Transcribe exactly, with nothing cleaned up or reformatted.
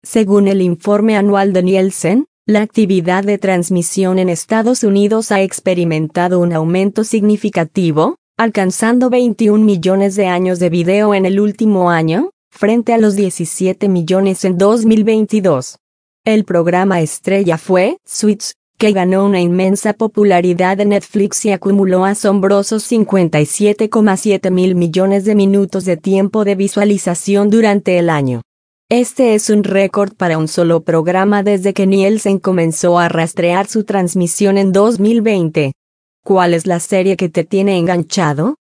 Según el informe anual de Nielsen, la actividad de transmisión en Estados Unidos ha experimentado un aumento significativo, alcanzando veintiún millones de años de video en el último año, frente a los diecisiete millones en dos mil veintidós. El programa estrella fue Suits, que ganó una inmensa popularidad en Netflix y acumuló asombrosos cincuenta y siete coma siete mil millones de minutos de tiempo de visualización durante el año. Este es un récord para un solo programa desde que Nielsen comenzó a rastrear su transmisión en dos mil veinte. ¿Cuál es la serie que te tiene enganchado?